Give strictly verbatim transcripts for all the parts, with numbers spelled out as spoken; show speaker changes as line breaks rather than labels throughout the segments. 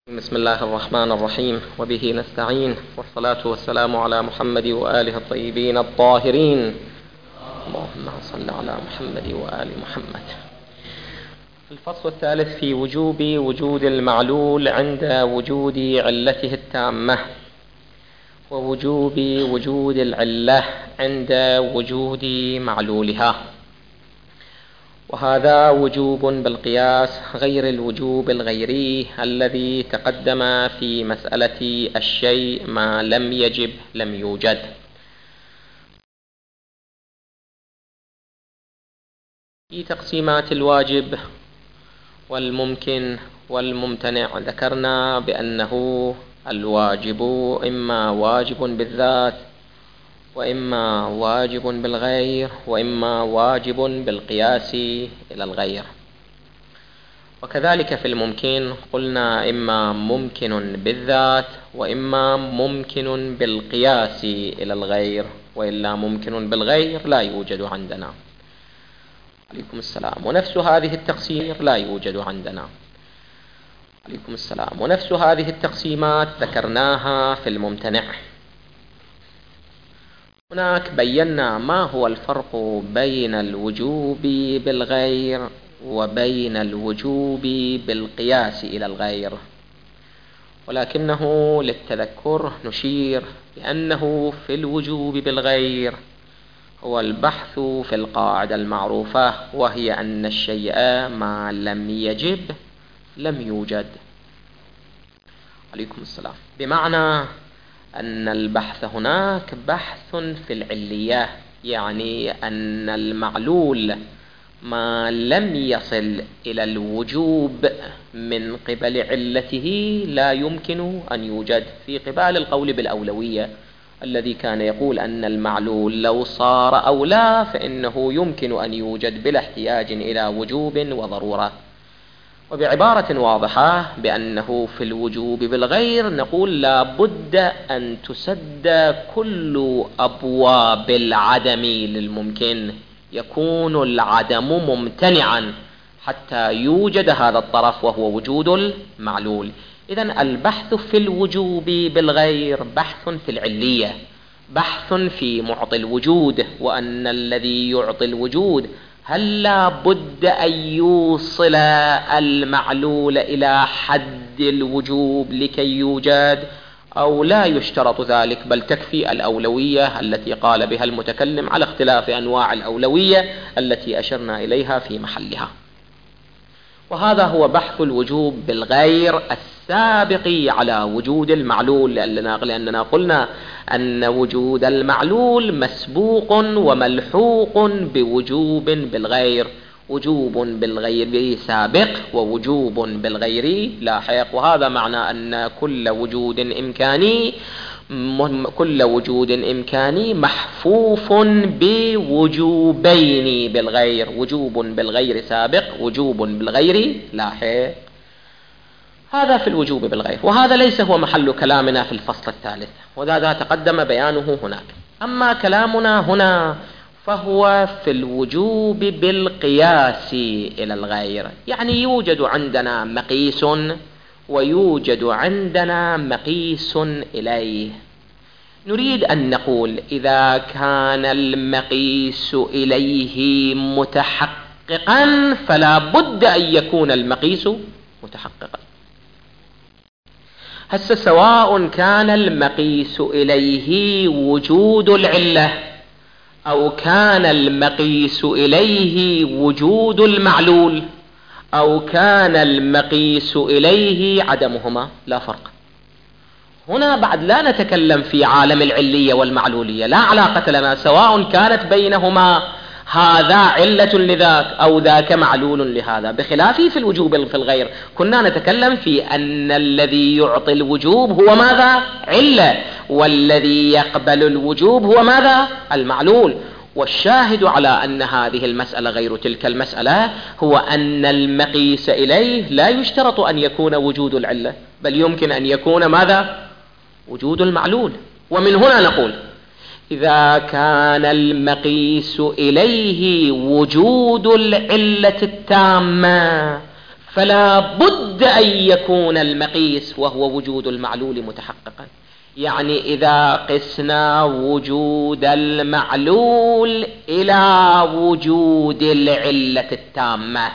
بسم الله الرحمن الرحيم، وبه نستعين، والصلاة والسلام على محمد وآله الطيبين الطاهرين. اللهم صل على محمد وآل محمد. الفصل الثالث في وجوب وجود المعلول عند وجود علته التامة، ووجوب وجود العلة عند وجود معلولها، وهذا وجوب بالقياس غير الوجوب الغيري الذي تقدم في مسألة الشيء ما لم يجب لم يوجد. في تقسيمات الواجب والممكن والممتنع ذكرنا بأنه الواجب إما واجب بالذات، وإما واجب بالغير، وإما واجب بالقياس إلى الغير. وكذلك في الممكن قلنا إما ممكن بالذات، وإما ممكن بالقياس إلى الغير، وإلا ممكن بالغير لا يوجد عندنا. عليكم السلام. ونفس هذه التقسيم لا يوجد عندنا. عليكم السلام. ونفس هذه التقسيمات ذكرناها في الممتنع. هناك بينا ما هو الفرق بين الوجوب بالغير وبين الوجوب بالقياس إلى الغير، ولكنه للتذكر نشير بأنه في الوجوب بالغير هو البحث في القاعدة المعروفة، وهي أن الشيء ما لم يجب لم يوجد. عليكم السلام. بمعنى أن البحث هناك بحث في العلية، يعني أن المعلول ما لم يصل إلى الوجوب من قبل علته لا يمكن أن يوجد، في قبال القول بالأولوية الذي كان يقول أن المعلول لو صار أولى فإنه يمكن أن يوجد بلا احتياج إلى وجوب وضرورة. وبعبارة واضحة بأنه في الوجوب بالغير نقول لا بد أن تسد كل أبواب العدم للممكن، يكون العدم ممتنعا حتى يوجد هذا الطرف وهو وجود المعلول. إذن البحث في الوجوب بالغير بحث في العلية، بحث في معطي الوجود، وأن الذي يعطي الوجود هل لا بد أن يوصل المعلول إلى حد الوجوب لكي يوجد، أو لا يشترط ذلك، بل تكفي الأولوية التي قال بها المتكلم على اختلاف أنواع الأولوية التي أشرنا إليها في محلها. وهذا هو بحث الوجوب بالغير السابق على وجود المعلول، لأننا قلنا أن وجود المعلول مسبوق وملحوق بوجوب بالغير، وجوب بالغير سابق ووجوب بالغير لاحق. وهذا معنى أن كل وجود إمكاني كل وجود إمكاني محفوف بوجوبين بالغير، وجوب بالغير سابق، وجوب بالغير لاحق. هذا في الوجوب بالغير، وهذا ليس هو محل كلامنا في الفصل الثالث، وهذا تقدم بيانه هناك. أما كلامنا هنا فهو في الوجوب بالقياس إلى الغير، يعني يوجد عندنا مقيس ويوجد عندنا مقيس إليه. نريد أن نقول إذا كان المقيس إليه متحققا فلا بد أن يكون المقيس متحققا. هسه سواء كان المقيس إليه وجود العلة أو كان المقيس إليه وجود المعلول أو كان المقيس إليه عدمهما لا فرق. هنا بعد لا نتكلم في عالم العلية والمعلولية، لا علاقة لنا، سواء كانت بينهما هذا علة لذاك أو ذاك معلول لهذا، بخلافه في الوجوب في الغير كنا نتكلم في أن الذي يعطي الوجوب هو ماذا؟ علة، والذي يقبل الوجوب هو ماذا؟ المعلول. والشاهد على أن هذه المسألة غير تلك المسألة هو أن المقيس إليه لا يشترط أن يكون وجود العلة، بل يمكن أن يكون ماذا؟ وجود المعلول. ومن هنا نقول إذا كان المقيس إليه وجود العلة التامة فلا بد أن يكون المقيس وهو وجود المعلول متحققا. يعني إذا قسنا وجود المعلول إلى وجود العلة التامة،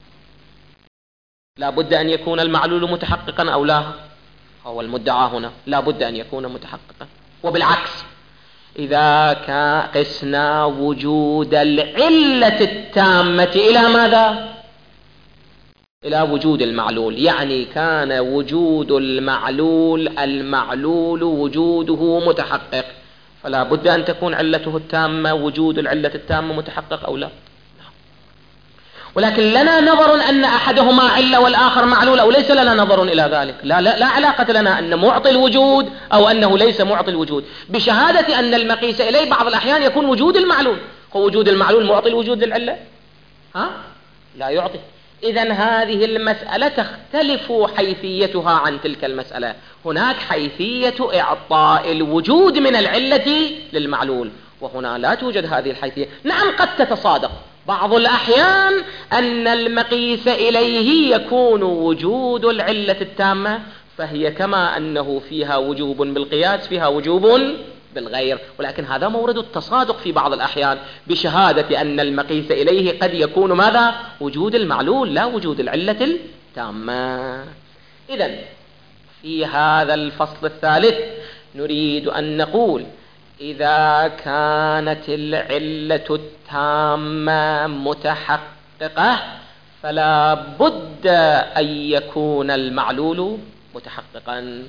لا بد أن يكون المعلول متحققا أو لا؟ هو المدعى هنا لا بد أن يكون متحققا. وبالعكس إذا قسنا وجود العلة التامة إلى ماذا؟ إلى وجود المعلول، يعني كان وجود المعلول المعلول وجوده متحقق، فلا بد أن تكون علته التامة وجود العلة التامة متحقق أو لا؟ ولكن لنا نظر أن أحدهما علة والآخر معلول، أو ليس لنا نظر إلى ذلك. لا, لا, لا علاقة لنا أن معطي الوجود أو أنه ليس معطي الوجود، بشهادة أن المقيس إليه بعض الأحيان يكون وجود المعلول. هو وجود المعلول معطي الوجود للعلة؟ ها؟ لا يعطي. إذن هذه المسألة تختلف حيثيتها عن تلك المسألة. هناك حيثية إعطاء الوجود من العلة للمعلول، وهنا لا توجد هذه الحيثية. نعم قد تتصادق بعض الأحيان أن المقيس إليه يكون وجود العلة التامة، فهي كما أنه فيها وجوب بالقياس فيها وجوب بالغير، ولكن هذا مورد التصادق في بعض الأحيان، بشهادة أن المقيس إليه قد يكون ماذا؟ وجود المعلول لا وجود العلة التامة. إذن في هذا الفصل الثالث نريد أن نقول إذا كانت العلة التامة متحققة فلا بد أن يكون المعلول متحققا.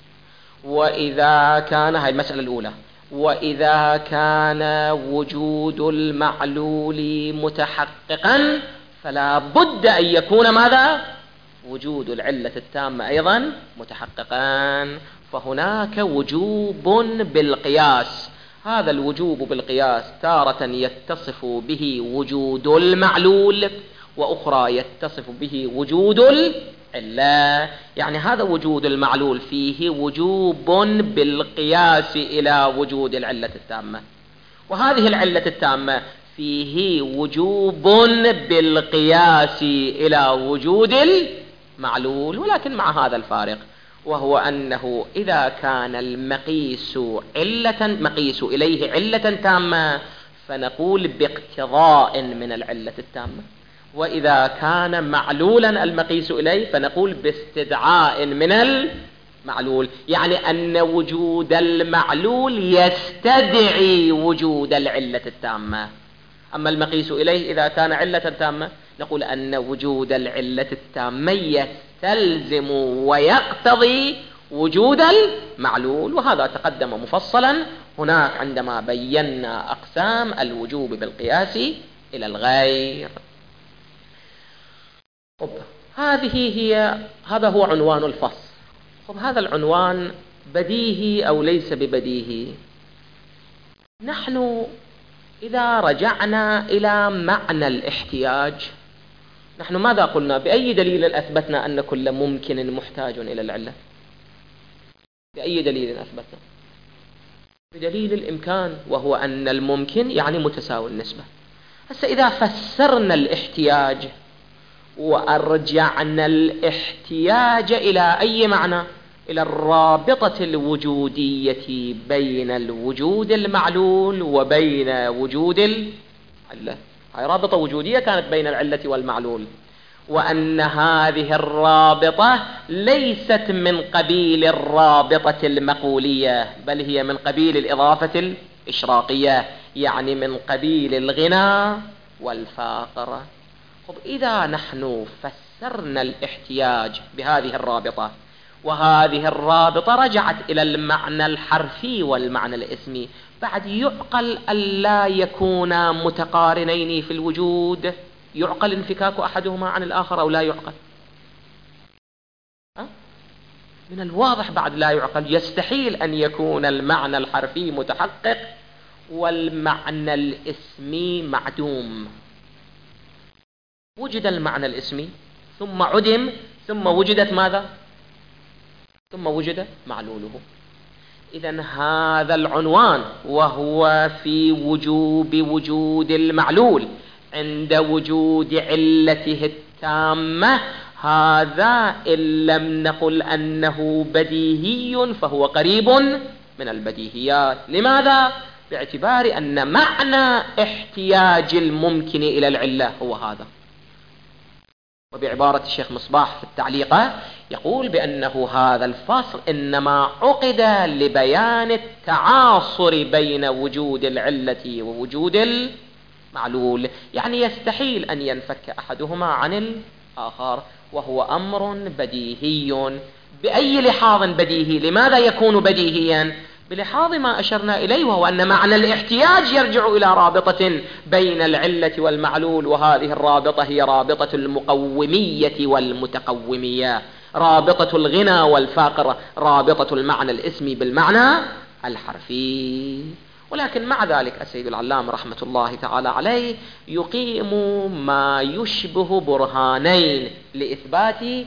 وإذا كان، هذه المسألة الأولى، وإذا كان وجود المعلول متحققا فلا بد أن يكون ماذا؟ وجود العلة التامة أيضا متحققا. فهناك وجوب بالقياس، هذا الوجوب بالقياس تارة يتصف به وجود المعلول، وأخرى يتصف به وجود العلة. يعني هذا وجود المعلول فيه وجوب بالقياس إلى وجود العلة التامة، وهذه العلة التامة فيه وجوب بالقياس إلى وجود المعلول، ولكن مع هذا الفارق، وهو أنه إذا كان المقيس علة مقيس إليه علة تامة فنقول باقتضاء من العلة التامة، وإذا كان معلولا المقيس إليه فنقول باستدعاء من المعلول، يعني أن وجود المعلول يستدعي وجود العلة التامة. أما المقيس إليه إذا كان علة تامة نقول أن وجود العلة التامة يستلزم ويقتضي وجود المعلول، وهذا تقدم مفصلا هناك عندما بينا أقسام الوجوب بالقياس إلى الغير. طب هذه هي هذا هو عنوان الفصل. طب هذا العنوان بديهي أو ليس ببديهي؟ نحن إذا رجعنا إلى معنى الاحتياج، نحن ماذا قلنا؟ بأي دليل أثبتنا أن كل ممكن محتاج إلى العلة؟ بأي دليل أثبتنا؟ بدليل الإمكان، وهو أن الممكن يعني متساوي النسبة. هسه إذا فسرنا الاحتياج وأرجعنا الاحتياج إلى أي معنى؟ إلى الرابطة الوجودية بين الوجود المعلول وبين وجود العلة. هاي رابطة وجودية كانت بين العلة والمعلول، وأن هذه الرابطة ليست من قبيل الرابطة المقولية، بل هي من قبيل الإضافة الإشراقية، يعني من قبيل الغنى والفاقر. طب إذا نحن فسرنا الاحتياج بهذه الرابطة، وهذه الرابطة رجعت إلى المعنى الحرفي والمعنى الاسمي، بعد يعقل ألا يكونا متقارنين في الوجود؟ يعقل انفكاك أحدهما عن الآخر أو لا يعقل؟ أه؟ من الواضح بعد لا يعقل. يستحيل أن يكون المعنى الحرفي متحقق والمعنى الاسمي معدوم. وجد المعنى الاسمي ثم عدم ثم وجدت ماذا؟ ثم وجد معلوله. إذن هذا العنوان وهو في وجوب وجود المعلول عند وجود علته التامة، هذا إن لم نقل أنه بديهي فهو قريب من البديهيات. لماذا؟ باعتبار أن معنى احتياج الممكن إلى العلة هو هذا. وبعبارة الشيخ مصباح في التعليقة يقول بأنه هذا الفصل إنما عقد لبيان التعاصر بين وجود العلة ووجود المعلول، يعني يستحيل أن ينفك أحدهما عن الآخر، وهو أمر بديهي. بأي لحاظ بديهي؟ لماذا يكون بديهيا؟ بلحاظ ما أشرنا إليه، وهو أن معنى الاحتياج يرجع إلى رابطة بين العلة والمعلول، وهذه الرابطة هي رابطة المقومية والمتقومية، رابطة الغنى والفقر، رابطة المعنى الاسمي بالمعنى الحرفي. ولكن مع ذلك السيد العلامة رحمة الله تعالى عليه يقيم ما يشبه برهانين لإثبات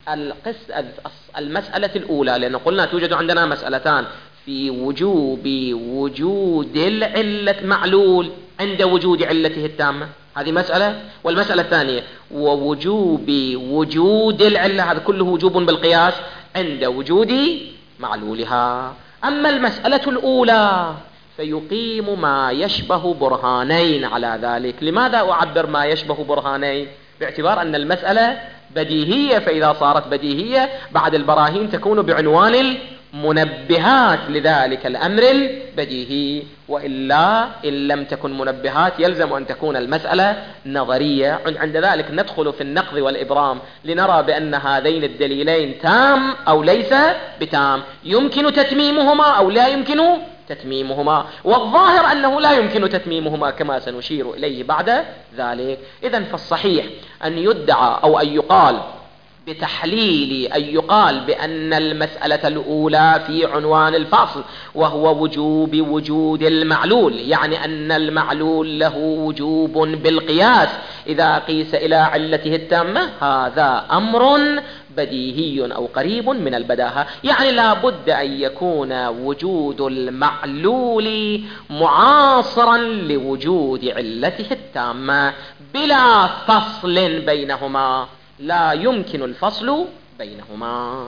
المسألة الأولى، لأن قلنا توجد عندنا مسألتان في وجوب وجود العلة معلول عند وجود علته التامة، هذه مسألة. والمسألة الثانية ووجوب وجود العلة، هذا كله وجوب بالقياس عند وجود معلولها. أما المسألة الأولى فيقيم ما يشبه برهانين على ذلك. لماذا أعبر ما يشبه برهانين؟ باعتبار أن المسألة بديهية، فإذا صارت بديهية بعد البراهين تكون بعنوان المنبهات لذلك الأمر البديهي، وإلا إن لم تكن منبهات يلزم أن تكون المسألة نظرية. عند ذلك ندخل في النقض والإبرام لنرى بأن هذين الدليلين تام أو ليس بتام، يمكن تتميمهما أو لا يمكن تتميمهما، والظاهر أنه لا يمكن تتميمهما كما سنشير إليه بعد ذلك. إذن فالصحيح أن يدعى أو أن يقال بتحليل أن يقال بأن المسألة الأولى في عنوان الفصل وهو وجوب وجود المعلول، يعني أن المعلول له وجوب بالقياس إذا قيس إلى علته التامة، هذا أمر بديهي أو قريب من البداهة. يعني لا بد أن يكون وجود المعلول معاصرا لوجود علته التامة بلا فصل بينهما، لا يمكن الفصل بينهما.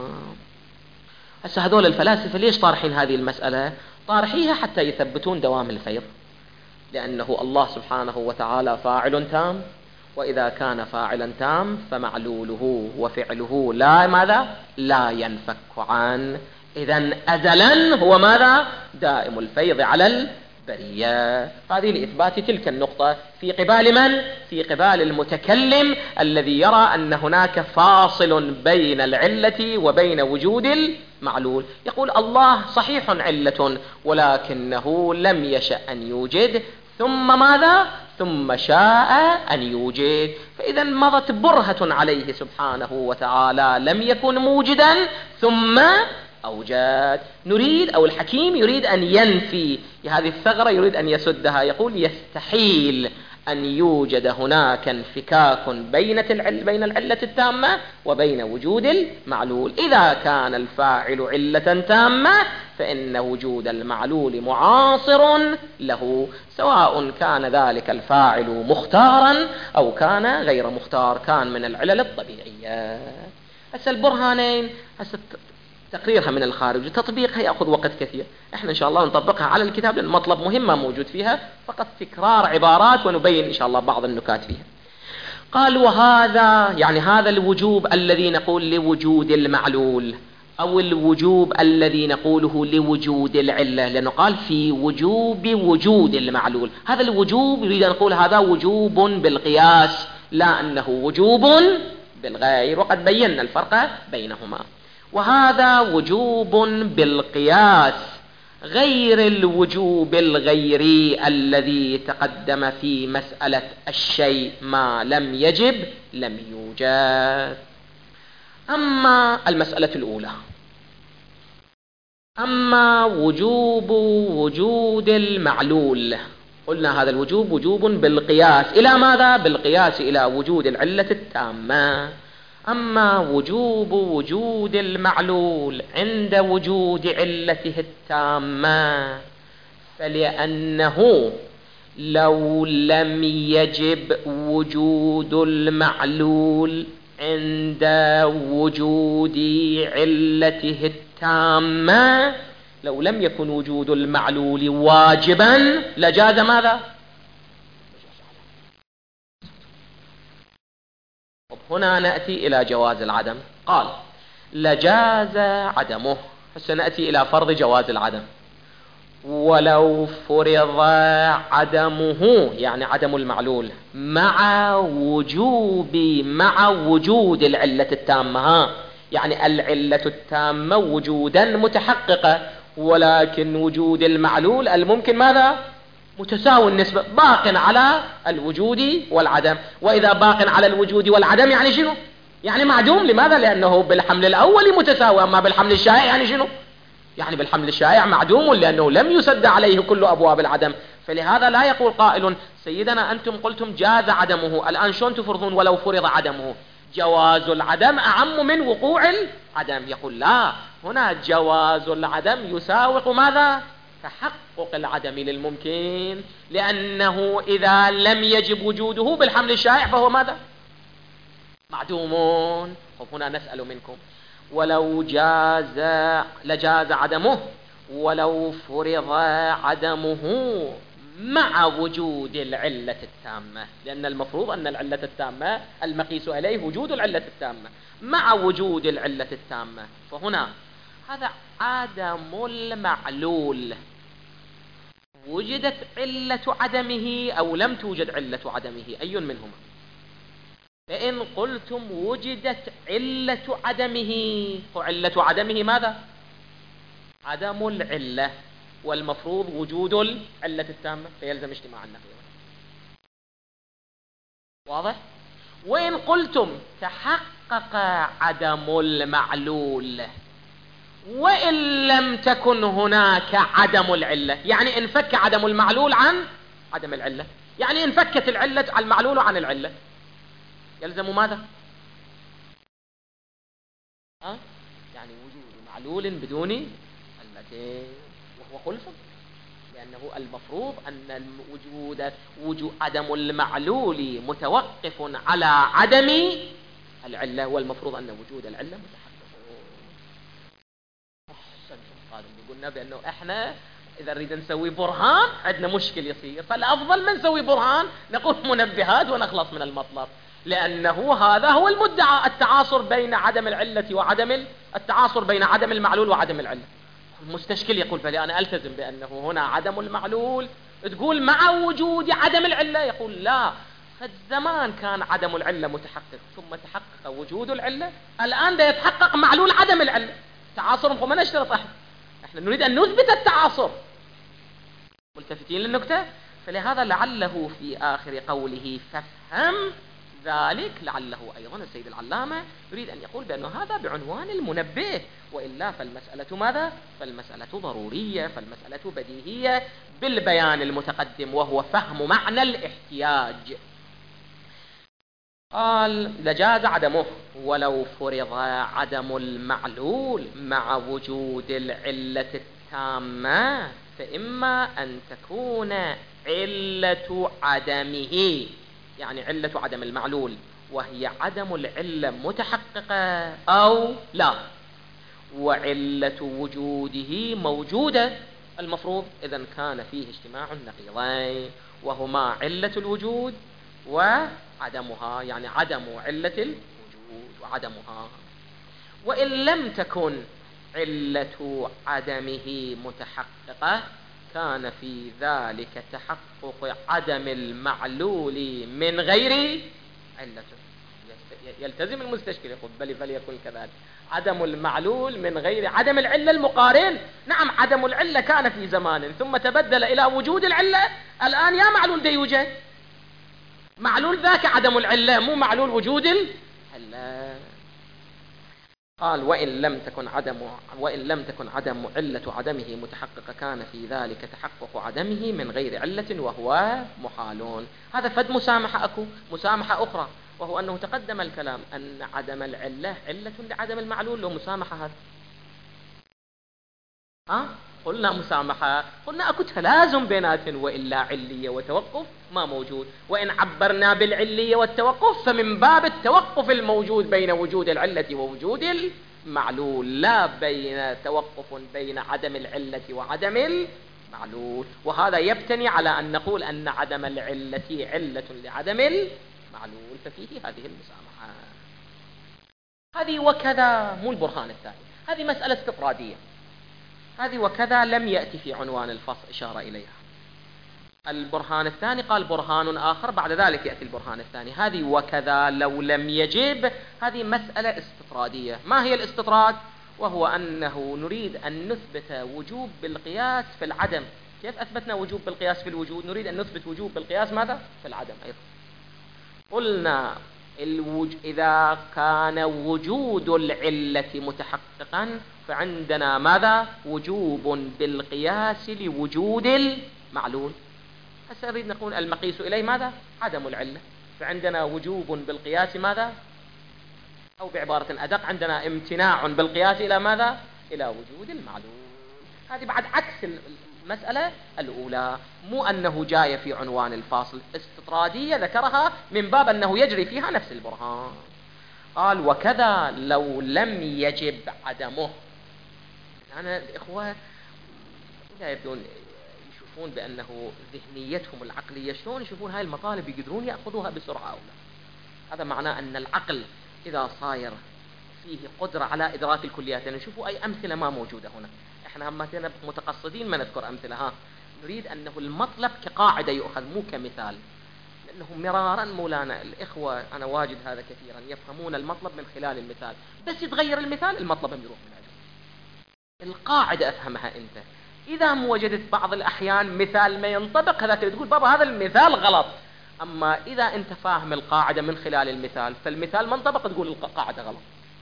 هسه هذول الفلاسفة ليش طارحين هذه المسألة؟ طارحيها حتى يثبتون دوام الفيض، لأنه الله سبحانه وتعالى فاعل تام، وإذا كان فاعلا تام فمعلوله وفعله لا ماذا؟ لا ينفك عنه. إذن أزلا هو ماذا؟ دائم الفيض على البرية. هذه لإثبات تلك النقطة في قبال من؟ في قبال المتكلم الذي يرى أن هناك فاصل بين العلة وبين وجود المعلول. يقول الله صحيح علة، ولكنه لم يشأ أن يوجد، ثم ماذا؟ ثم شاء أن يوجد. فإذا مضت برهة عليه سبحانه وتعالى، لم يكن موجدا ثم أوجد. نريد أو الحكيم يريد أن ينفي هذه الثغرة، يريد أن يسدها. يقول يستحيل أن يوجد هناك انفكاك بين بين العلة التامة وبين وجود المعلول. إذا كان الفاعل علة تامة فإن وجود المعلول معاصر له، سواء كان ذلك الفاعل مختارا أو كان غير مختار، كان من العلل الطبيعية. هسه البرهانين هسه تقريرها من الخارج، تطبيقها يأخذ وقت كثير. احنا ان شاء الله نطبقها على الكتاب لأن مطلب مهم موجود فيها، فقط تكرار عبارات ونبين ان شاء الله بعض النكات فيها. قال وهذا يعني هذا الوجوب الذي نقول لوجود المعلول، او الوجوب الذي نقوله لوجود العلة، لأنه قال في وجوب وجود المعلول. هذا الوجوب يريد أن نقول هذا وجوب بالقياس، لا أنه وجوب بالغير، وقد بينا الفرق بينهما. وهذا وجوب بالقياس غير الوجوب الغيري الذي تقدم في مسألة الشيء ما لم يجب لم يوجد. أما المسألة الأولى، أما وجوب وجود المعلول، قلنا هذا الوجوب وجوب بالقياس إلى ماذا؟ بالقياس إلى وجود العلة التامة. أما وجوب وجود المعلول عند وجود علته التامة فلأنه لو لم يجب وجود المعلول عند وجود علته التامة لو لم يكن وجود المعلول واجبا لجاز ماذا؟ هنا نأتي إلى جواز العدم. قال لجاز عدمه. هسه نأتي إلى فرض جواز العدم. ولو فرض عدمه يعني عدم المعلول مع وجوب مع وجود العلة التامة، ها يعني العلة التامة وجودا متحققة، ولكن وجود المعلول الممكن ماذا؟ متساوي النسبة، باق على الوجود والعدم. وإذا باق على الوجود والعدم يعني شنو؟ يعني معدوم. لماذا؟ لأنه بالحمل الأول متساوي، أما بالحمل الشائع يعني شنو؟ يعني بالحمل الشائع معدوم، لأنه لم يسد عليه كل أبواب العدم. فلهذا لا يقول قائل سيدنا أنتم قلتم جاز عدمه، الآن شلون تفرضون ولو فرض عدمه؟ جواز العدم أعم من وقوع العدم. يقول لا، هنا جواز العدم يساوق ماذا؟ تحقق العدم للممكن، لأنه إذا لم يجب وجوده بالحمل الشائع فهو ماذا؟ معدومون. هنا نسأل منكم ولو جاز لجاز عدمه ولو فرض عدمه مع وجود العلة التامة، لأن المفروض أن العلة التامة المقيس إليه وجود العلة التامة، مع وجود العلة التامة. فهنا هذا عدم المعلول، وجدت علة عدمه أو لم توجد علة عدمه، أي منهما؟ فإن قلتم وجدت علة عدمه، وعلة عدمه ماذا؟ عدم العلة، والمفروض وجود العلة التامة، فيلزم اجتماع النقيضين. واضح؟ وإن قلتم تحقق عدم المعلول وإن لم تكن هناك عدم العلة، يعني انفك عدم المعلول عن عدم العلة، يعني انفكت العلة عن المعلول عن العلة، يلزم ماذا؟ ها؟ يعني وجود معلول بدون علتين، وهو خلف، لأنه المفروض أن الوجود وجود عدم المعلول متوقف على عدم العلة، والمفروض أن وجود العلة متحقق. أحسنتم. قلنا بأنه إحنا إذا نريد نسوي برهان عندنا مشكل يصير، فالأفضل ما نسوي برهان نقول منبهات ونخلص من المطلب، لأنه هذا هو المدعى، التعاصر بين عدم العلة وعدم التعاصر بين عدم المعلول وعدم العلة. المستشكل يقول بلي أنا ألتزم بأنه هنا عدم المعلول، تقول مع وجود عدم العلة، يقول لا، فالزمان كان عدم العلة متحقق ثم تحقق وجود العلة، الآن ده يتحقق معلول عدم العلة. تعاصر ما نشترط احنا، احنا نريد أن نثبت التعاصر. ملتفتين للنكتة؟ فلهذا لعله في آخر قوله فافهم ذلك، لعله أيضا السيد العلامة يريد أن يقول بأن هذا بعنوان المنبه، وإلا فالمسألة ماذا؟ فالمسألة ضرورية، فالمسألة بديهية بالبيان المتقدم وهو فهم معنى الاحتياج. قال لجاز عدمه ولو فرض عدم المعلول مع وجود العلة التامة، فإما أن تكون علة عدمه يعني علة عدم المعلول وهي عدم العلة متحققة أو لا، وعلة وجوده موجودة، المفروض إذن كان فيه اجتماع النقيضين وهما علة الوجود وعدمها، يعني عدم علة الوجود وعدمها. وإن لم تكن علة عدمه متحققة كان في ذلك تحقق عدم المعلول من غير علة. يلتزم المستشكل يقول بل فليكن كذلك، عدم المعلول من غير عدم العلة المقارن. نعم عدم العلة كان في زمان ثم تبدل إلى وجود العلة، الآن يا معلول دي يوجد، معلول ذاك عدم العلة مو معلول وجود العلة. قال وإن لم تكن عدم وإن لم تكن عدم علة عدمه متحققة كان في ذلك تحقق عدمه من غير علة وهو محالون. هذا فد مسامحة، أكو مسامحة أخرى وهو أنه تقدم الكلام أن عدم العلة علة لعدم المعلول، لو مسامحة هذا ها قلنا مسامحة، قلنا أكو تلازم بينات، وإلا علية وتوقف ما موجود. وإن عبرنا بالعلية والتوقف فمن باب التوقف الموجود بين وجود العلة ووجود المعلول، لا بين توقف بين عدم العلة وعدم المعلول. وهذا يبتني على أن نقول أن عدم العلة علة لعدم المعلول، ففيه هذه المسامحة. هذه وكذا مو البرهان الثاني، هذه مسألة استطرادية. هذه وكذا لم يأتي في عنوان الفصل إشارة إليها. البرهان الثاني قال برهان آخر، بعد ذلك يأتي البرهان الثاني. هذه وكذا لو لم يجب، هذه مسألة استطرادية. ما هي الاستطراد؟ وهو أنه نريد أن نثبت وجوب بالقياس في العدم. كيف أثبتنا وجوب بالقياس في الوجود؟ نريد أن نثبت وجوب بالقياس ماذا؟ في العدم أيضا. قلنا الوج... إذا كان وجود العلة متحققا فعندنا ماذا؟ وجوب بالقياس لوجود المعلول. هسه نريد نقول المقيس إليه ماذا؟ عدم العلة، فعندنا وجوب بالقياس ماذا؟ أو بعبارة أدق عندنا امتناع بالقياس إلى ماذا؟ إلى وجود المعلول. هذه بعد عكس المسألة الأولى، مو أنه جاي في عنوان الفاصل، استطرادية ذكرها من باب أنه يجري فيها نفس البرهان. قال وكذا لو لم يجب عدمه. أنا الإخوة لا يبدون يشوفون بأنه ذهنيتهم العقلية شلون يشوفون هاي المطالب يقدرون يأخذوها بسرعة أو لا. هذا معناه أن العقل إذا صاير فيه قدرة على إدراك الكليات. يعني نشوفوا أي أمثلة ما موجودة هنا. إحنا هم متقصدين ما نذكر أمثلة، ها نريد أنه المطلب كقاعدة يؤخذ مو كمثال، لأنه مرارا مولانا الإخوة أنا واجد هذا كثيرا يفهمون المطلب من خلال المثال، بس يتغير المثال المطلب يروح من أجل. القاعدة أفهمها أنت. إذا ما وجدت بعض الأحيان مثال ما ينطبق هذاك تقول بابا هذا المثال غلط، أما إذا أنت فاهم القاعدة من خلال المثال فالمثال ما انطبق تقول القاعدة غلط.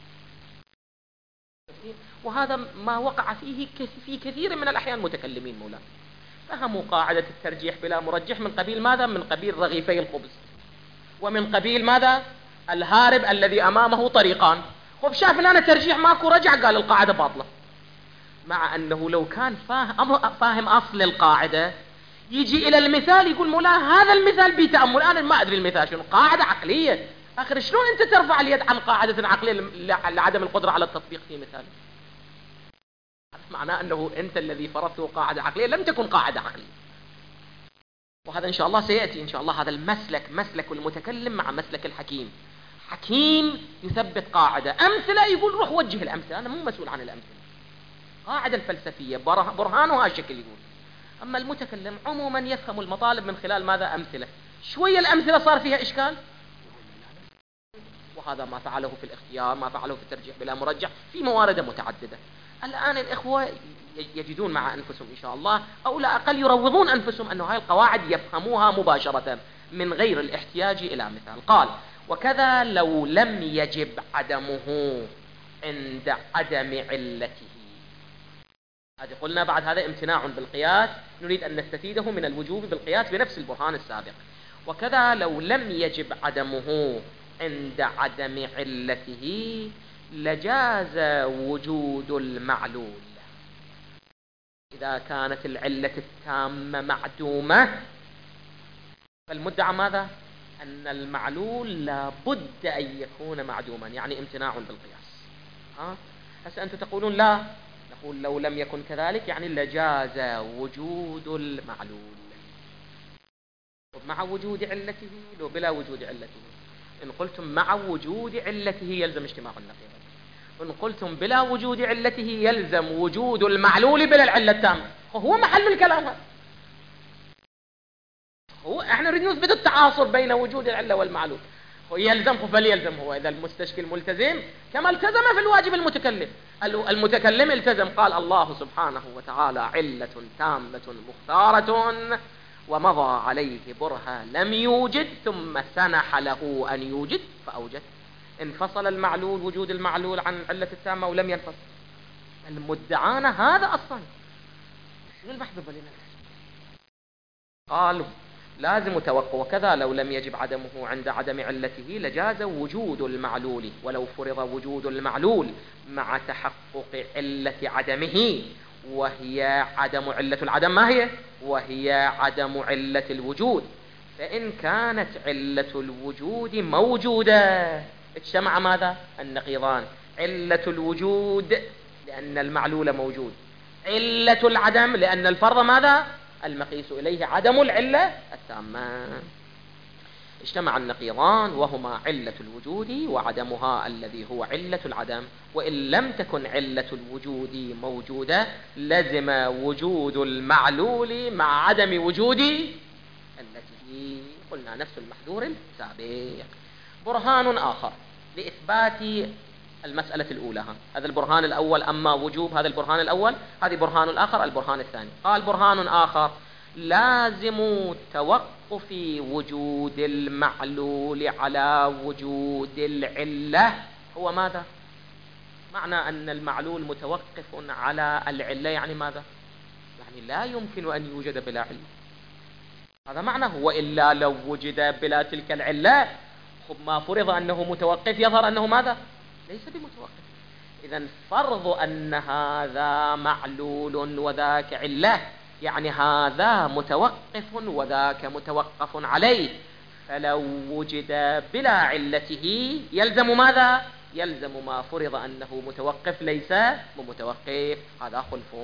وهذا ما وقع فيه في كثير من الأحيان المتكلمين مولانا، فهموا قاعدة الترجيح بلا مرجح من قبيل ماذا؟ من قبيل رغيفي الخبز، ومن قبيل ماذا؟ الهارب الذي أمامه طريقان. خب شاف أنا ترجيح ماكو رجع قال القاعدة باطلة، مع أنه لو كان فاهم, فاهم أصل القاعدة يجي إلى المثال يقول مولانا هذا المثال بتأمل. أنا ما أدري المثال شنو، قاعدة عقلية. آخر شلون أنت ترفع اليد عن قاعدة عقلية لعدم القدرة على التطبيق في مثال؟ معناه أنه أنت الذي فرضته قاعدة عقلية لم تكن قاعدة عقلية. وهذا إن شاء الله سيأتي إن شاء الله. هذا المسلك مسلك المتكلم مع مسلك الحكيم. حكيم يثبت قاعدة، أمثلة يقول روح وجه الأمثلة، أنا مو مسؤول عن الأمثلة. قاعدة الفلسفية برهانها الشكل يقول. أما المتكلم عموما يفهم المطالب من خلال ماذا؟ أمثلة. شوية الأمثلة صار فيها إشكال، وهذا ما فعله في الاختيار، ما فعله في الترجيح بلا مرجح في موارد متعددة. الآن الإخوة يجدون مع أنفسهم إن شاء الله أو لا أقل يروضون أنفسهم أن هذه القواعد يفهموها مباشرة من غير الاحتياج إلى مثال. قال وكذا لو لم يجب عدمه عند عدم علته. هذه قلنا بعد هذا امتناع بالقياس، نريد أن نستفيده من الوجوب بالقياس بنفس البرهان السابق. وكذا لو لم يجب عدمه عند عدم علته لجاز وجود المعلول. إذا كانت العلة التامة معدومة فالمدعى ماذا؟ أن المعلول لابد أن يكون معدوما، يعني امتناع بالقياس. ها هسه أنتم تقولون لا، نقول لو لم يكن كذلك يعني لجاز وجود المعلول مع وجود علته لو بلا وجود علته. إن قلتم مع وجود علته يلزم اجتماع النقيضين، إن قلتم بلا وجود علته يلزم وجود المعلول بلا العلة التامة. هو محل الكلام هذا. هو احنا نريد نثبت التعاصر بين وجود العلة والمعلول. يلزم فليلزم هو إذا المستشكل ملتزم كما التزم في الواجب المتكلم. المتكلم التزم، قال الله سبحانه وتعالى علة تامة مختارة ومضى عليه برهة لم يوجد ثم سنح له أن يوجد فأوجد. انفصل المعلول وجود المعلول عن علة التامة ولم ينفصل. المدعانا هذا أصلا شنو المحبوب لنا؟ قالوا لازم توقع. وكذا لو لم يجب عدمه عند عدم علته لجاز وجود المعلول ولو فرض وجود المعلول مع تحقق علة عدمه وهي عدم علة العدم، ما هي؟ وهي عدم علة الوجود. فإن كانت علة الوجود موجودة اجتمع ماذا؟ النقيضان. علة الوجود لأن المعلول موجود، علة العدم لأن الفرض ماذا؟ المقيس إليه عدم العلة التامة. اجتمع النقيضان وهما علة الوجود وعدمها الذي هو علة العدم. وإن لم تكن علة الوجود موجودة لزم وجود المعلول مع عدم وجود التي قلنا نفس المحذور السابق. برهان آخر لإثبات المسألة الأولى، هذا البرهان الأول أما وجوب، هذا البرهان الأول، هذه برهان الآخر البرهان الثاني. قال برهان آخر لازم توقف وجود المعلول على وجود العلة هو ماذا؟ معنى أن المعلول متوقف على العلة يعني ماذا؟ يعني لا يمكن أن يوجد بلا علة، هذا معناه. وإلا لو وجد بلا تلك العلة خب ما فرض أنه متوقف يظهر أنه ماذا؟ ليس بمتوقف. إذن فرض أن هذا معلول وذاك علة يعني هذا متوقف وذاك متوقف عليه، فلو وجد بلا علته يلزم ماذا؟ يلزم ما فرض أنه متوقف ليس بمتوقف، هذا خلف.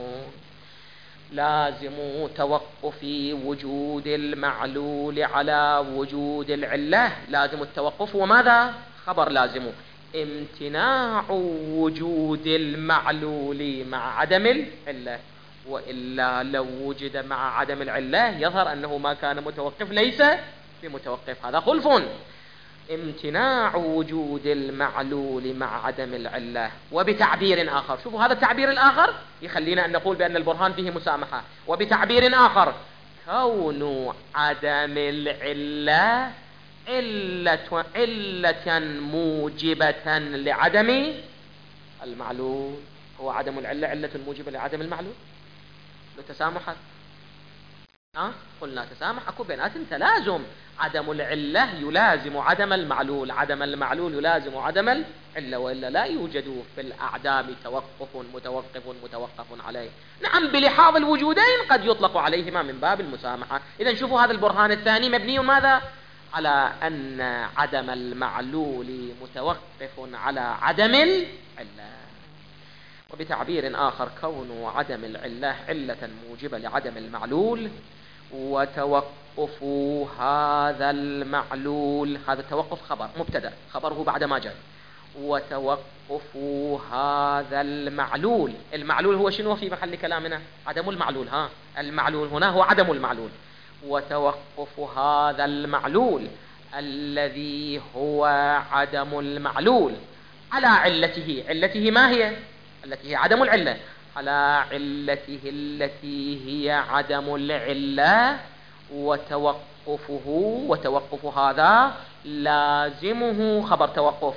لازم توقف وجود المعلول على وجود العلة، لازم التوقف وماذا؟ خبر لازم امتناع وجود المعلول مع عدم العلة. وإلا لو وجد مع عدم العلة يظهر أنه ما كان متوقف ليس بمتوقف، هذا خلف. امتناع وجود المعلول مع عدم العلة. وبتعبير آخر، شوفوا هذا التعبير الآخر يخلينا أن نقول بأن البرهان فيه مسامحة. وبتعبير آخر كون عدم العلة علة, علة موجبة لعدم المعلول. هو عدم العلة علة موجبة لعدم المعلول؟ لو تسامحت أه؟ قلنا تسامح أكو بينات تلازم. عدم العلة يلازم عدم المعلول، عدم المعلول يلازم عدم العلة، وإلا لا يوجد في الأعدام توقف متوقف متوقف عليه. نعم بلحاظ الوجودين قد يطلق عليهما من باب المسامحة. إذن شوفوا هذا البرهان الثاني مبني ماذا؟ على أن عدم المعلول متوقف على عدم العلة. وبتعبير آخر كون عدم العلة علة موجبة لعدم المعلول وتوقف هذا المعلول، هذا التوقف خبر مبتدأ خبره بعد ما جاء. وتوقف هذا المعلول، المعلول هو شنو في محل كلامنا؟ عدم المعلول. ها المعلول هنا هو عدم المعلول. وتوقف هذا المعلول الذي هو عدم المعلول على علته، علته ما هي؟ التي هي عدم العلة، على علته التي هي عدم العلة. وتوقفه، وتوقف هذا لازمه خبر توقف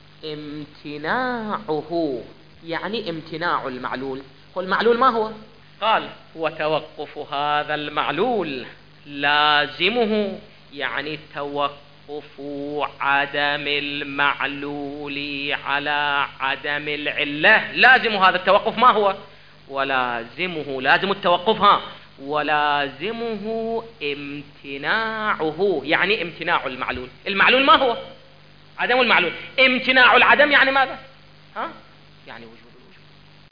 امتناعه، يعني امتناع المعلول. والمعلول ما هو؟ قال وتوقف هذا المعلول لازمه يعني توقف عدم المعلول على عدم العلة. لازم هذا التوقف ما هو؟ ولازمه، لازم التوقف ها ولازمه امتناعه، يعني امتناع المعلول. المعلول ما هو؟ عدم المعلول. امتناع العدم يعني ماذا؟ ها يعني وجود الوجود.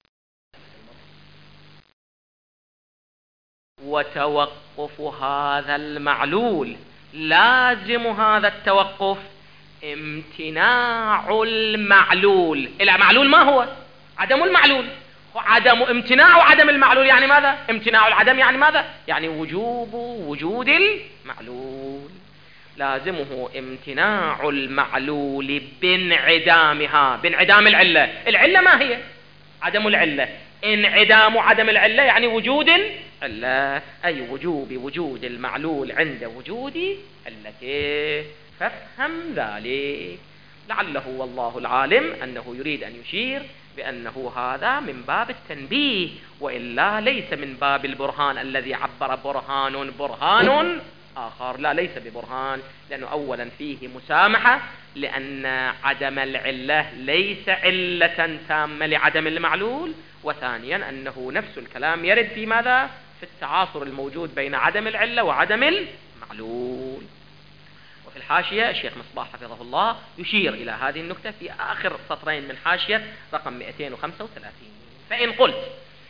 وتوقف هذا المعلول لازم هذا التوقف امتناع المعلول. المعلول ما هو؟ عدم المعلول. عدم امتناع عدم المعلول يعني ماذا؟ امتناع العدم يعني ماذا؟ يعني وجوب وجود المعلول. لازمه امتناع المعلول بانعدامها، بانعدام العلة. العلة ما هي؟ عدم العلة. انعدام عدم العلة يعني وجود العلة، أي وجوب وجود المعلول عند وجود علته. فافهم ذلك. لعله والله العالم أنه يريد أن يشير بأنه هذا من باب التنبيه، وإلا ليس من باب البرهان الذي عبر برهان برهان آخر. لا ليس ببرهان، لأنه أولا فيه مسامحة، لأن عدم العلة ليس علة تامة لعدم المعلول، وثانيا أنه نفس الكلام يرد في ماذا؟ في التعاصر الموجود بين عدم العلة وعدم المعلول. وفي الحاشية الشيخ مصباح حفظه الله يشير إلى هذه النكتة في آخر سطرين من حاشية رقم مئتين وخمسة وثلاثين. فإن قلت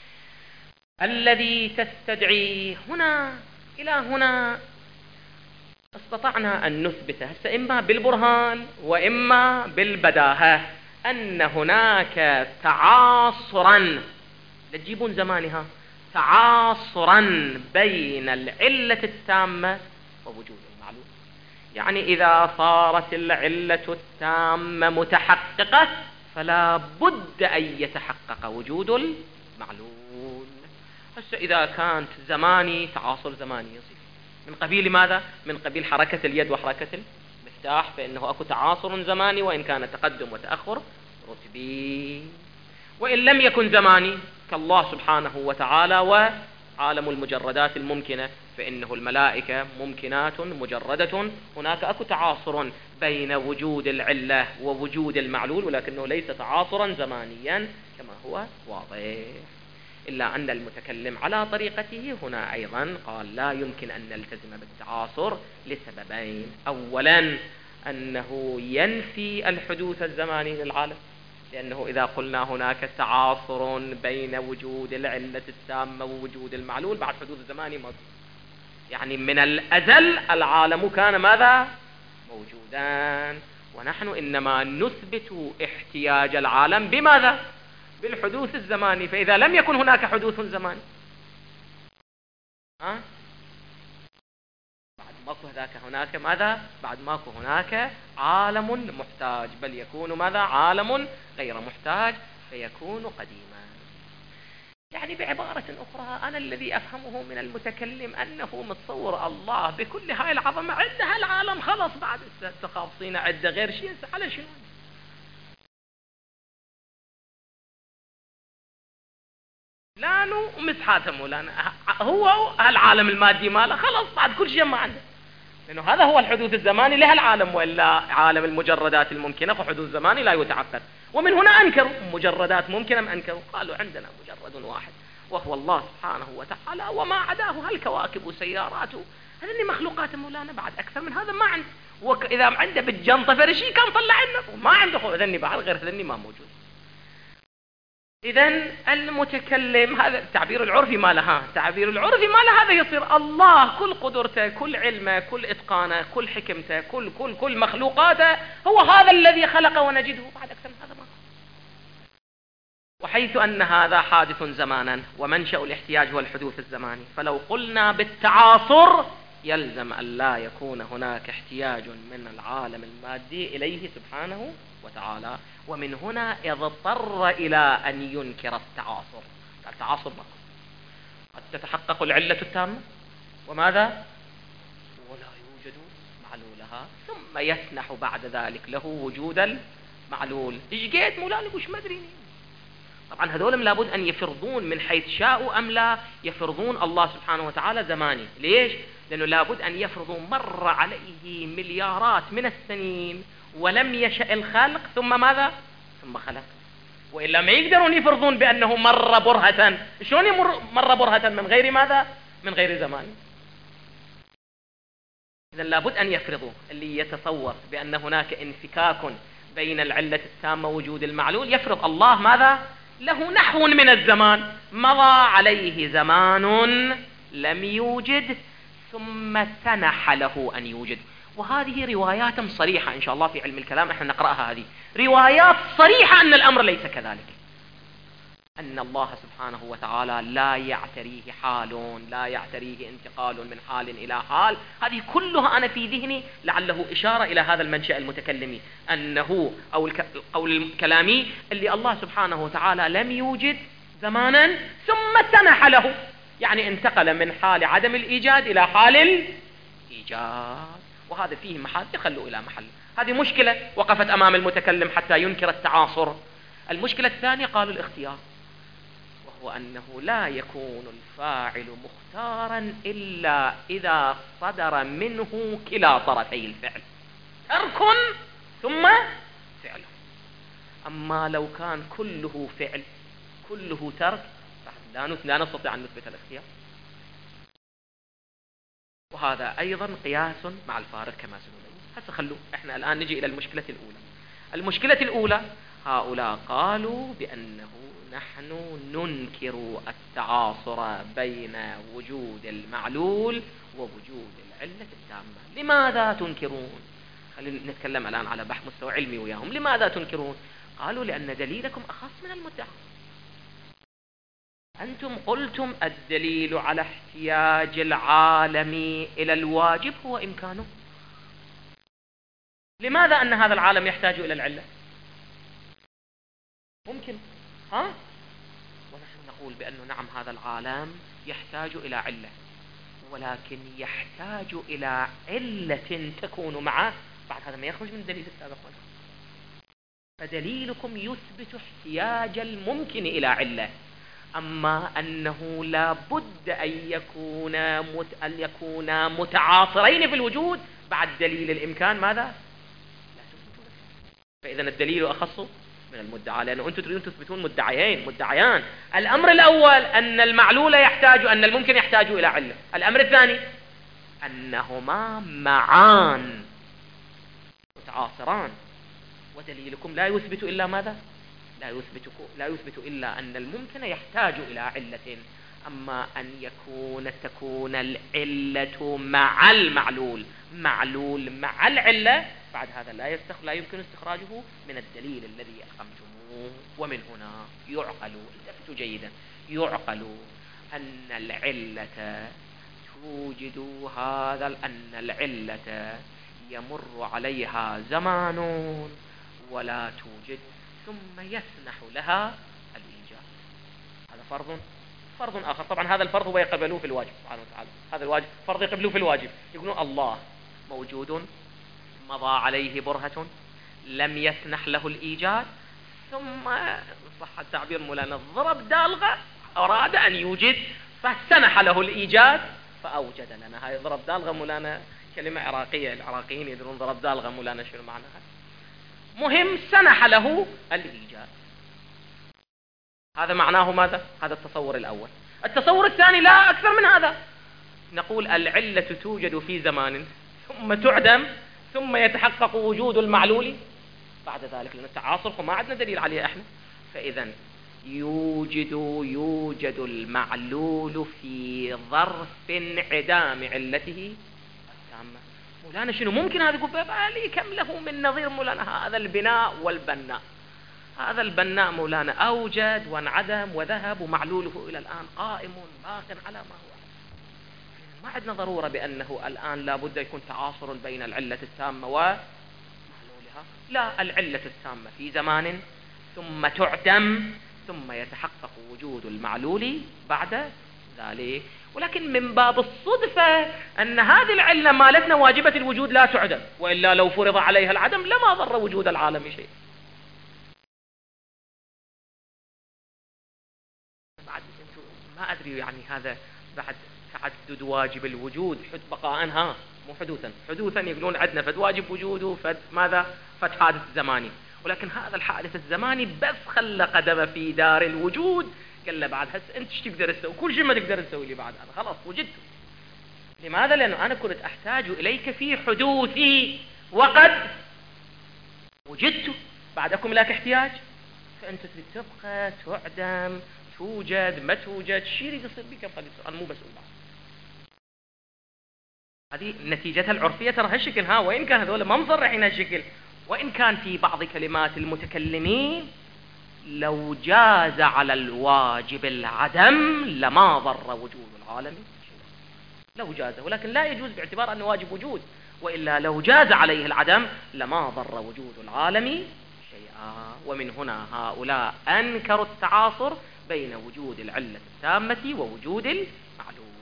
الذي تستدعي هنا إلى هنا استطعنا أن نثبت هسه إما بالبرهان وإما بالبداهة أن هناك تعاصرا، لا تجيبون زمانها، تعاصرا بين العلة التامة ووجود المعلول. يعني إذا صارت العلة التامة متحققة فلا بد أن يتحقق وجود المعلول. هسه إذا كانت زماني تعاصر زماني يصير من قبيل ماذا؟ من قبيل حركة اليد وحركة المفتاح، فإنه أكو تعاصر زماني وإن كان تقدم وتأخر رتبي. وإن لم يكن زماني كالله سبحانه وتعالى وعالم المجردات الممكنة، فإنه الملائكة ممكنات مجردة، هناك أكو تعاصر بين وجود العلة ووجود المعلول، ولكنه ليس تعاصرا زمانيا كما هو واضح. إلا أن المتكلم على طريقته هنا أيضا قال لا يمكن أن نلتزم بالتعاصر لسببين. أولا أنه ينفي الحدوث الزماني للعالم، لأنه إذا قلنا هناك تعاصر بين وجود العلة التامة ووجود المعلول بعد حدوث الزماني موجود، يعني من الأزل العالم كان ماذا؟ موجودا، ونحن إنما نثبت احتياج العالم بماذا؟ بالحدوث الزماني. فإذا لم يكن هناك حدوث زماني ها؟ بعد ماكو هذاك هناك ماذا؟ بعد ماكو هناك عالم محتاج، بل يكون ماذا؟ عالم غير محتاج فيكون قديما. يعني بعبارة أخرى أنا الذي أفهمه من المتكلم أنه متصور الله بكل هاي العظمة عنده هالعالم خلص بعد تخاصين عنده غير شيء على شنو؟ لانه مسحاته مولانا هو العالم المادي ماله خلص بعد كل شيء ما عنده، لانه هذا هو الحدوث الزماني لهالعالم، والا عالم المجردات الممكنه فحدوث زماني لا يتعقد. ومن هنا انكروا مجردات ممكنه ام انكروا؟ قالوا عندنا مجرد واحد وهو الله سبحانه وتعالى، وما عداه هالكواكب وسيارات هذني مخلوقات مولانا بعد اكثر من هذا ما عنده. واذا عنده بالجنطه فرشي كان طلع لنا، ما عنده هذني بعد غير هذني ما موجود. إذن المتكلم هذا التعبير العرفي ما لها، التعبير العرفي ما له، هذا يصير الله كل قدرته كل علمه كل إتقانه كل حكمته كل كل كل مخلوقاته هو هذا الذي خلق ونجده بعد أكثر من هذا ما. وحيث أن هذا حادث زمانا ومنشأ الاحتياج هو الحدوث الزماني، فلو قلنا بالتعاصر يلزم أن لا يكون هناك احتياج من العالم المادي إليه سبحانه وتعالى. ومن هنا اضطر إلى أن ينكر التعاصر. التعاصر ما قد تتحقق العلة التامة وماذا؟ ولا يوجد معلولها، ثم يسنح بعد ذلك له وجود المعلول. إيش جيت مولانا وش ما أدري. طبعا هذول لابد أن يفرضون من حيث شاءوا أم لا يفرضون الله سبحانه وتعالى زماني. ليش؟ لأنه لابد أن يفرضوا مر عليه مليارات من السنين ولم يشأ الخلق ثم ماذا؟ ثم خلق. وإلا ما يقدرون يفرضون بأنه مر برهة. شلون يمر مر برهة من غير ماذا؟ من غير زمان. إذن لابد أن يفرضوا. اللي يتصور بأن هناك انفكاك بين العلة التامة ووجود المعلول يفرض الله ماذا؟ له نحو من الزمان مضى عليه زمان لم يوجد ثم سنح له أن يوجد. وهذه روايات صريحة إن شاء الله في علم الكلام احنا نقرأها، هذه روايات صريحة أن الأمر ليس كذلك، أن الله سبحانه وتعالى لا يعتريه حال، لا يعتريه انتقال من حال إلى حال. هذه كلها أنا في ذهني لعله إشارة إلى هذا المنشأ المتكلمي، أنه أو القول الكلامي اللي الله سبحانه وتعالى لم يوجد زمانا ثم سنح له، يعني انتقل من حال عدم الإيجاد إلى حال الإيجاد. وهذا فيه محل يخلوا إلى محل. هذه مشكلة وقفت أمام المتكلم حتى ينكر التعاصر. المشكلة الثانية قالوا الاختيار، وهو أنه لا يكون الفاعل مختارا إلا إذا صدر منه كلا طرفي الفعل، ترك ثم فعل. أما لو كان كله فعل كله ترك، لا لا نستطيع أن نثبت الاختيار. وهذا أيضا قياس مع الفارق كما سنبين. هسه خلوا احنا الآن نجي إلى المشكلة الأولى. المشكلة الأولى هؤلاء قالوا بأنه نحن ننكر التعاصر بين وجود المعلول ووجود العلة التامة. لماذا تنكرون؟ خلينا نتكلم الآن على بحث مستوى علمي وياهم. لماذا تنكرون؟ قالوا لأن دليلكم أخص من المدعى. أنتم قلتم الدليل على احتياج العالم إلى الواجب هو إمكانه. لماذا أن هذا العالم يحتاج إلى العلة؟ ممكن، ها؟ ونحن نقول بأنه نعم هذا العالم يحتاج إلى علة، ولكن يحتاج إلى علة تكون معه. بعد هذا ما يخرج من الدليل السابق. فدليلكم يثبت احتياج الممكن إلى علة، أما أنه لا بد أن يكون مت... أن يكونا متعاصرين في الوجود بعد دليل الإمكان ماذا؟ لا تثبتون. فإذا الدليل أخص من المدعى، لأنه أنتم تريدون تثبتون مدعيين مدعيان. الأمر الأول أن المعلول يحتاج، أن الممكن يحتاج إلى علة. الأمر الثاني أنهما معان متعاصران، ودليلكم لا يثبت إلا ماذا؟ لا يثبت لا يثبت إلا أن الممكن يحتاج إلى علة، أما أن يكون تكون العلة مع المعلول، معلول مع العلة، بعد هذا لا يستخ لا يمكن استخراجه من الدليل الذي أقمتموه. ومن هنا يعقل، التفتوا جيدا، يعقل أن العلة توجد هذا أن العلة يمر عليها زمان ولا توجد، ثم يسنح لها الإيجاد. هذا فرض فرض آخر. طبعا هذا الفرض هو يقبلوه في الواجب سبحانه وتعالى. هذا الواجب فرض يقبلوه في الواجب. يقولون الله موجود مضى عليه برهة لم يسنح له الإيجاد، ثم صح التعبير مولانا ضرب دالغة أراد أن يوجد فسنح له الإيجاد فأوجد لنا. هاي ضرب دالغة مولانا كلمة عراقية، العراقيين يدرون ضرب دالغة مولانا شنو معناها. مهم سنح له الإيجاد. هذا معناه ماذا؟ هذا التصور الأول. التصور الثاني لا أكثر من هذا. نقول العلة توجد في زمان ثم تعدم ثم يتحقق وجود المعلول بعد ذلك، لأن التعاصر ما عندنا دليل عليه احنا. فإذا يوجد يوجد المعلول في ظرف انعدام علته التامة. مولانا شنو ممكن هذا؟ يقول بالي كم له من نظير مولانا. هذا البناء والبناء. هذا البناء مولانا أوجد وانعدم وذهب ومعلوله إلى الآن قائم باق على ما هو. ما عندنا ضرورة بأنه الآن لابد يكون تعاصر بين العلة التامة ومعلولها. لا، العلة التامة في زمان ثم تعدم ثم يتحقق وجود المعلول بعد ذلك. ولكن من باب الصدفة أن هذه العلة مالتنا واجبة الوجود لا تعدم، وإلا لو فرض عليها العدم لما ضر وجود العالم شيء. بعد ما أدري يعني هذا بعد تعدد واجب الوجود حد بقاءها مو حدوثا. حدوثا يقولون عندنا فد واجب وجوده فد ماذا؟ فد حادث زماني. ولكن هذا الحادث الزماني بس خلى قدمه في دار الوجود، قال له بعد هسه انت ايش تقدر تسوي؟ كل شيء ما تقدر تسوي لي بعد هذا، خلاص وجدت. لماذا؟ لانه انا كنت احتاج اليك في حدوثي وقد وجدت. بعد اكو لك احتياج، فانت تريد تبقى تعدم توجد ما توجد، شيء يريد يصير بك بقى انا مو مسؤول. هذه نتيجتها العرفيه ترى هالشكل. ها وان كان هذول ما مصرحين هالشكل، وان كان في بعض كلمات المتكلمين لو جاز على الواجب العدم لما ضر وجود العالم لو جاز، ولكن لا يجوز باعتبار أنه واجب وجود، وإلا لو جاز عليه العدم لما ضر وجود العالم شيئا. ومن هنا هؤلاء أنكروا التعاصر بين وجود العلة التامة ووجود المعلول.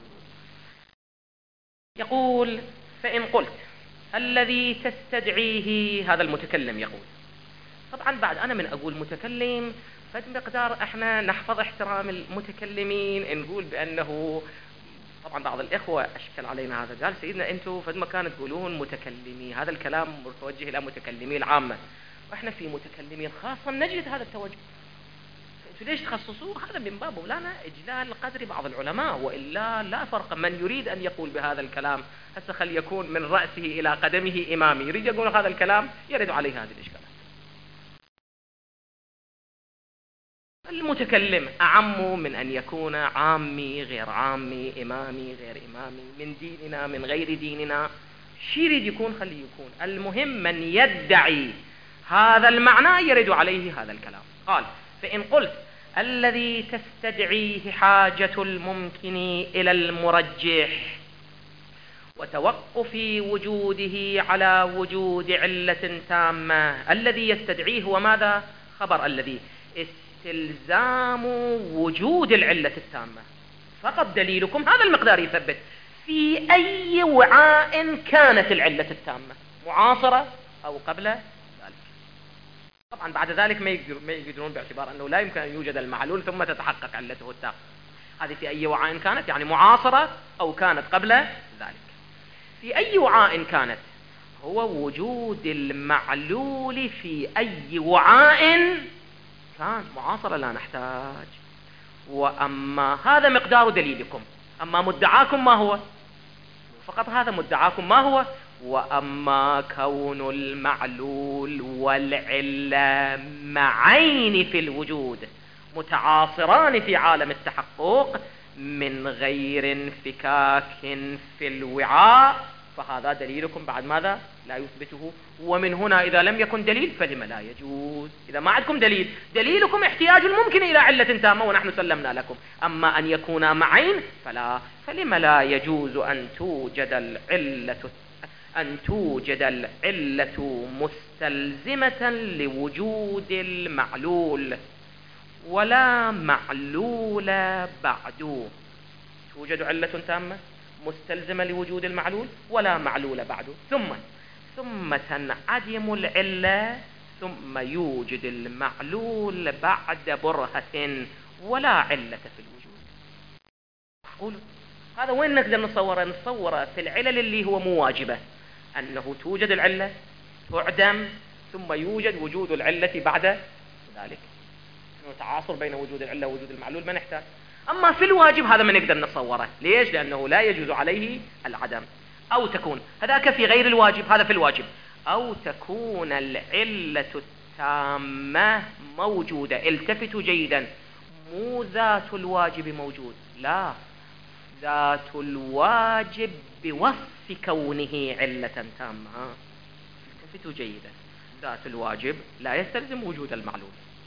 يقول فإن قلت الذي تستدعيه، هذا المتكلم يقول. طبعا بعد أنا من أقول متكلم فد مقدار احنا نحفظ احترام المتكلمين، نقول بأنه طبعا بعض الإخوة أشكل علينا هذا، قال سيدنا أنتم فد مكان تقولون متكلمي، هذا الكلام متوجه إلى متكلمي العامة، وإحنا في متكلمين خاصة نجد هذا التوجه. ليش تخصصوه؟ هذا من باب مولانا إجلال قدر بعض العلماء، وإلا لا فرق. من يريد أن يقول بهذا الكلام هسه خل يكون من رأسه إلى قدمه إمامي، يريد يقول هذا الكلام يرد عليه هذه الإشكالات. المتكلم أعم من أن يكون عامي غير عامي، إمامي غير إمامي، من ديننا من غير ديننا، شي يريد يكون خليه يكون. المهم من يدعي هذا المعنى يرد عليه هذا الكلام. قال: فإن قلت الذي تستدعيه حاجة الممكن إلى المرجح وتوقف وجوده على وجود علة تامة، الذي يستدعيه هو ماذا؟ خبر الذي، استلزام وجود العلة التامة فقط. دليلكم هذا المقدار يثبت في أي وعاء كانت العلة التامة، معاصرة أو قبل ذلك. طبعا بعد ذلك ما يقدرون باعتبار أنه لا يمكن أن يوجد المعلول ثم تتحقق علته التامة. هذه في أي وعاء كانت، يعني معاصرة أو كانت قبل ذلك. في أي وعاء كانت هو وجود المعلول في أي وعاء كان. معاصرة لا نحتاج. وأما هذا مقدار دليلكم، أما مدعاكم ما هو؟ فقط هذا مدعاكم ما هو؟ وأما كون المعلول والعلة معين في الوجود متعاصران في عالم التحقق من غير انفكاك في الوعاء، فهذا دليلكم بعد ماذا؟ لا يثبته. ومن هنا إذا لم يكن دليل فلما لا يجوز. إذا ما عندكم دليل، دليلكم احتياج الممكن إلى علة تامة ونحن سلمنا لكم. أما أن يكون معين فلا، فلما لا يجوز أن توجد العلة أن توجد العلة مستلزمة لوجود المعلول ولا معلول بعد. توجد علة تامة مستلزمة لوجود المعلول ولا معلول بعده، ثم ثم تنعدم العلة ثم يوجد المعلول بعد برهة ولا علة في الوجود. أقول هذا وين نقدر نصوره؟ نصوره في العلل اللي هو مو واجبة، أنه توجد العلة تعدم ثم يوجد وجود العلة بعد ذلك. إنه تعاصر بين وجود العلة ووجود المعلول ما نحتاج. أما في الواجب هذا ما نقدر نصوره. ليش؟ لأنه لا يجوز عليه العدم. أو تكون هذاك في غير الواجب، هذا في الواجب. أو تكون العلة التامة موجودة. التفتوا جيدا، مو ذات الواجب موجود، لا، ذات الواجب بوصف كونه علة تامة. التفتوا جيدا، ذات الواجب لا يستلزم وجود المعلول،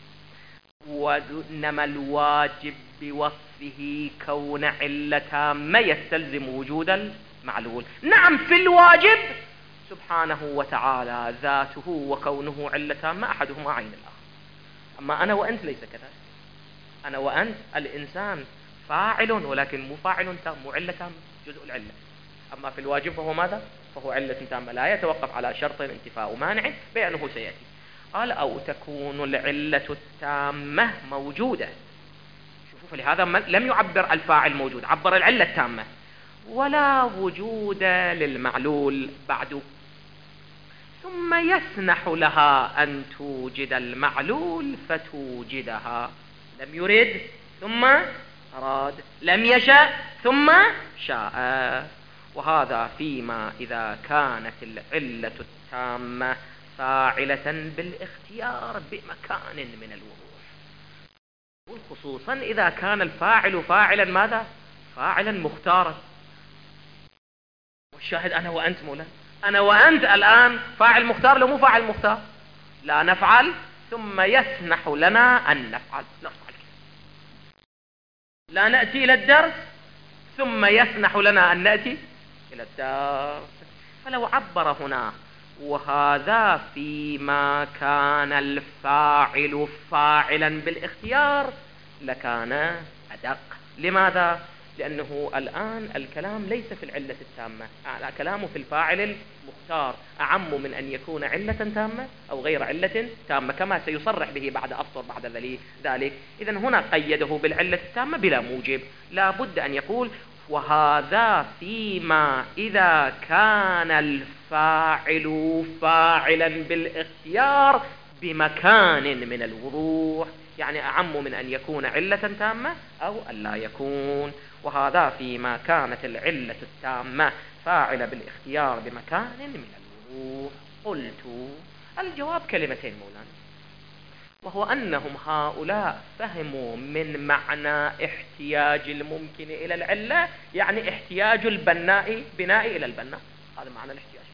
وإنما الواجب بوصفه كون علة تامة يستلزم وجود المعلول. نعم في الواجب سبحانه وتعالى ذاته وكونه علة تامة أحدهما عين الآخر. أما أنا وأنت ليس كذلك. أنا وأنت الإنسان فاعل ولكن مو فاعل تام، مو علة تامة، جزء العلة. أما في الواجب فهو ماذا؟ فهو علة تامة لا يتوقف على شرط انتفاء مانع بأنه سيأتي. قال: أو تكون العلة التامة موجودة. شوفوا فلهذا لم يعبر الفاعل موجود، عبر العلة التامة. ولا وجود للمعلول بعد، ثم يسنح لها أن توجد المعلول فتوجدها. لم يرد ثم أراد، لم يشأ ثم شاء. وهذا فيما إذا كانت العلة التامة فاعلة بالاختيار بمكان من الوضوح، وخصوصا إذا كان الفاعل فاعلا ماذا؟ فاعلا مختارا. والشاهد أنا وأنت مولا، أنا وأنت الآن فاعل مختار لو مو فاعل مختار. لا نفعل ثم يسنح لنا أن نفعل، نفعل. لا نأتي إلى الدرس ثم يسنح لنا أن نأتي إلى الدرس. فلو عبر هنا وهذا فيما كان الفاعل فاعلا بالاختيار لكان أدق. لماذا؟ لأنه الآن الكلام ليس في العلة التامة، الكلام في الفاعل المختار أعم من أن يكون علة تامة أو غير علة تامة، كما سيصرح به بعد أسطر بعد ذلك. إذن هنا قيده بالعلة التامة بلا موجب، لا بد أن يقول وهذا فيما إذا كان الفاعل فاعلا بالاختيار بمكان من الوضوح. يعني أعم من أن يكون علة تامة أو أن لا يكون. وهذا فيما كانت العلة التامة فاعلة بالاختيار بمكان من الوضوح. قلت الجواب كلمتين مولانا، وهو أنهم هؤلاء فهموا من معنى احتياج الممكن إلى العلة يعني احتياج البناء بناء إلى البناء، هذا معنى الاحتياج.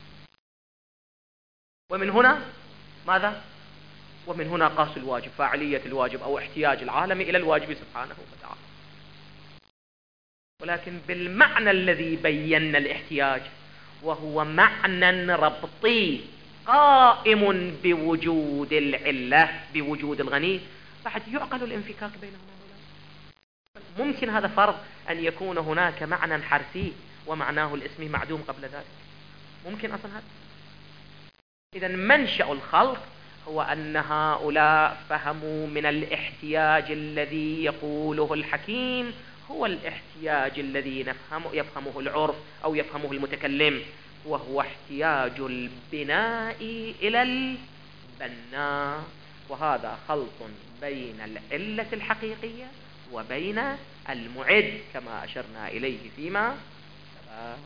ومن هنا ماذا؟ ومن هنا قاس الواجب، فاعلية الواجب أو احتياج العالم إلى الواجب سبحانه وتعالى. ولكن بالمعنى الذي بينا الاحتياج، وهو معنى ربطي قائم بوجود العلة بوجود الغني، بعد يعقل الانفكاك بينهما. ممكن هذا فرض أن يكون هناك معنى حرفي ومعناه الاسمي معدوم قبل ذلك، ممكن أصلا هذا. إذا منشأ الخلق هو أن هؤلاء فهموا من الاحتياج الذي يقوله الحكيم هو الاحتياج الذي نفهمه يفهمه العرف أو يفهمه المتكلم، وهو احتياج البناء إلى البناء. وهذا خلط بين العلة الحقيقية وبين المعد كما أشرنا إليه فيما سبق.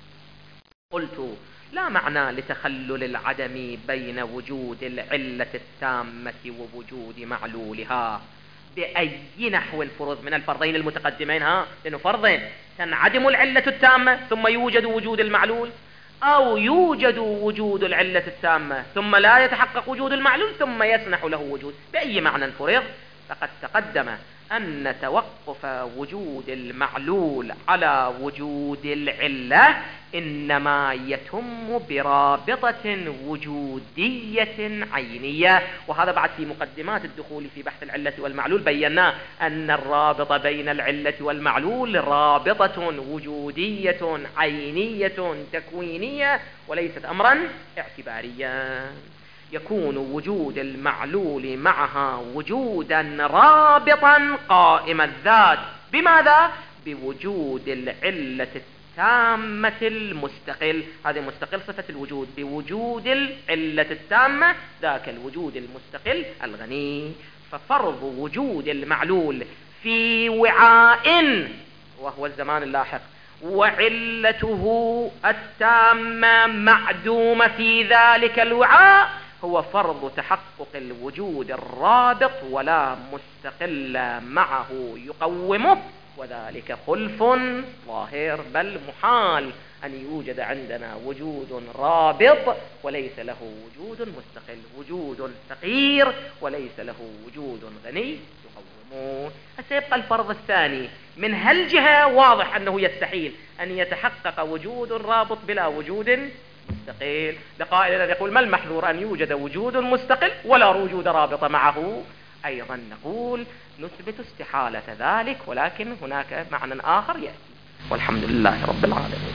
قلت لا معنى لتخلل العدم بين وجود العلة التامة ووجود معلولها بأي نحو فرض من الفرضين المتقدمين، ها لأنه فرضين تنعدم العلة التامة ثم يوجد وجود المعلول، أو يوجد وجود العلة التامة ثم لا يتحقق وجود المعلول ثم يسنح له وجود. بأي معنى فرض؟ فقد تقدم أن توقف وجود المعلول على وجود العلة إنما يتم برابطة وجودية عينية. وهذا بعد في مقدمات الدخول في بحث العلة والمعلول بينا أن الرابط بين العلة والمعلول رابطة وجودية عينية تكوينية وليست أمرا اعتباريا. يكون وجود المعلول معها وجودا رابطا قائم الذات بماذا؟ بوجود العلة التامة المستقل. هذه مستقل صفة الوجود بوجود العلة التامة، ذاك الوجود المستقل الغني. ففرض وجود المعلول في وعاء وهو الزمان اللاحق وعلته التامة معدومة في ذلك الوعاء هو فرض تحقق الوجود الرابط ولا مستقل معه يقومه، وذلك خلف ظاهر، بل محال أن يوجد عندنا وجود رابط وليس له وجود مستقل، وجود فقير وليس له وجود غني يقومه. سيبقى الفرض الثاني من هالجهة واضح أنه يستحيل أن يتحقق وجود رابط بلا وجود مستقل. لقائل الذي يقول ما المحذور أن يوجد وجود مستقل ولا وجود رابط معه؟ أيضا نقول نثبت استحالة ذلك، ولكن هناك معنى آخر يأتي. والحمد لله رب العالمين.